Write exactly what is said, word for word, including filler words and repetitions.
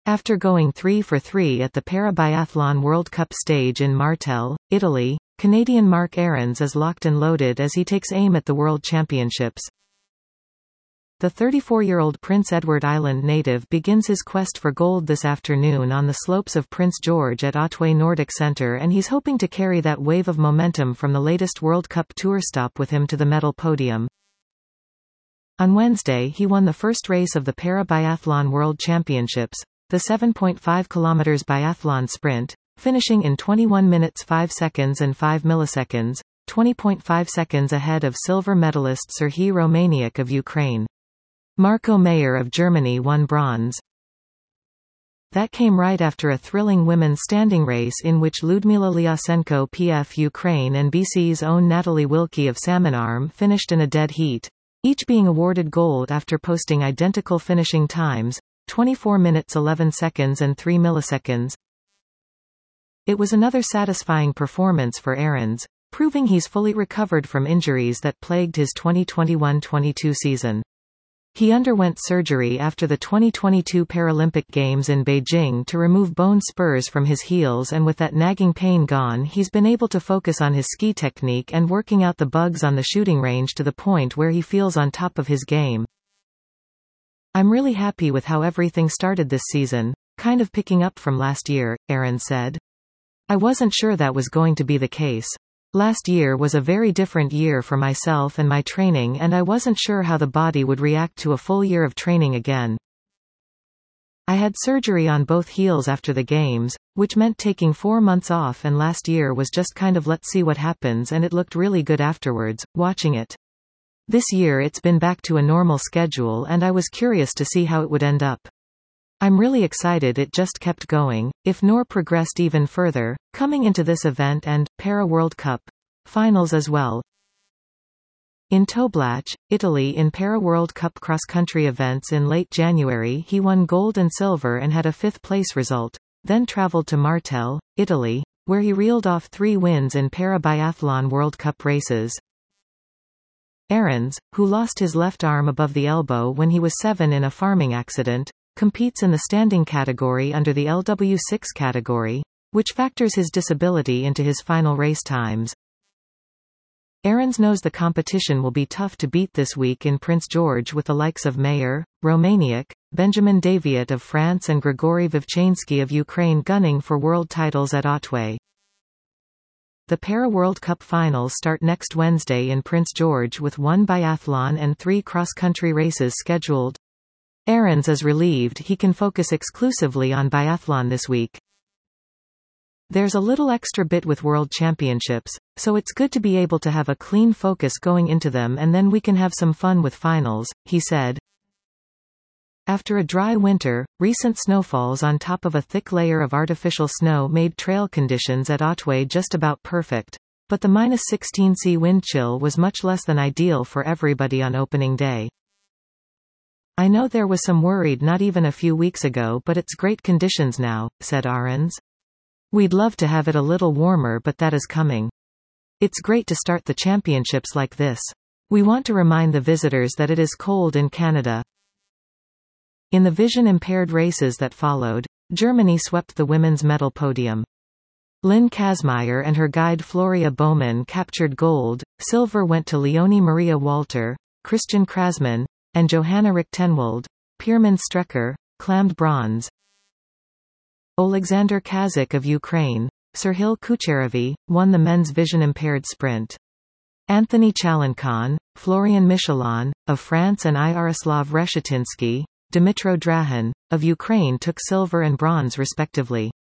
After going three for three at the Para-Biathlon World Cup stage in Martel, Italy, Canadian Mark Aarons is locked and loaded as he takes aim at the World Championships. The thirty-four-year-old Prince Edward Island native begins his quest for gold this afternoon on the slopes of Prince George at Otway Nordic Centre, and he's hoping to carry that wave of momentum from the latest World Cup Tour stop with him to the medal podium. On Wednesday he won the first race of the Para-Biathlon World Championships, the seven point five kilometer biathlon sprint, finishing in twenty-one minutes five seconds and five milliseconds, twenty point five seconds ahead of silver medalist Serhiy Romaniuk of Ukraine. Marco Mayer of Germany won bronze. That came right after a thrilling women's standing race in which Ludmila Lyasenko P F Ukraine and B C's own Natalie Wilkie of Salmonarm finished in a dead heat, each being awarded gold after posting identical finishing times, twenty-four minutes eleven seconds and three milliseconds. It was another satisfying performance for Aarons, proving he's fully recovered from injuries that plagued his twenty twenty-one twenty-two season. He underwent surgery after the twenty twenty-two Paralympic Games in Beijing to remove bone spurs from his heels, and with that nagging pain gone he's been able to focus on his ski technique and working out the bugs on the shooting range to the point where he feels on top of his game. "I'm really happy with how everything started this season, kind of picking up from last year," Aarons said. "I wasn't sure that was going to be the case. Last year was a very different year for myself and my training, and I wasn't sure how the body would react to a full year of training again. I had surgery on both heels after the games, which meant taking four months off, and last year was just kind of let's see what happens, and it looked really good afterwards, watching it. This year it's been back to a normal schedule, and I was curious to see how it would end up. I'm really excited it just kept going, if nor progressed even further, coming into this event and, Para World Cup finals as well." In Toblach, Italy, in Para World Cup cross-country events in late January he won gold and silver and had a fifth-place result, then travelled to Martel, Italy, where he reeled off three wins in Para-Biathlon World Cup races. Aarons, who lost his left arm above the elbow when he was seven in a farming accident, competes in the standing category under the L W six category, which factors his disability into his final race times. Aarons knows the competition will be tough to beat this week in Prince George, with the likes of Mayer, Romaniuk, Benjamin Daviat of France and Grigory Vivchansky of Ukraine gunning for world titles at Otway. The Para World Cup finals start next Wednesday in Prince George, with one biathlon and three cross-country races scheduled. Aarons is relieved he can focus exclusively on biathlon this week. "There's a little extra bit with World Championships, so it's good to be able to have a clean focus going into them, and then we can have some fun with finals," he said. After a dry winter, recent snowfalls on top of a thick layer of artificial snow made trail conditions at Otway just about perfect, but the minus sixteen C wind chill was much less than ideal for everybody on opening day. "I know there was some worried not even a few weeks ago, but it's great conditions now," said Aarons. "We'd love to have it a little warmer, but that is coming. It's great to start the championships like this. We want to remind the visitors that it is cold in Canada." In the vision-impaired races that followed, Germany swept the women's medal podium. Lynn Kazmaier and her guide Floria Bowman captured gold, silver went to Leonie Maria Walter, Christian Krasman, and Johanna Richtenwald. Pierman Strecker claimed bronze. Oleksandr Kazik of Ukraine, Serhiy Kucherevy, won the men's vision-impaired sprint. Anthony Chalankon, Florian Michelon, of France, and Iaroslav Reshetinsky, Dmitro Drahan, of Ukraine took silver and bronze respectively.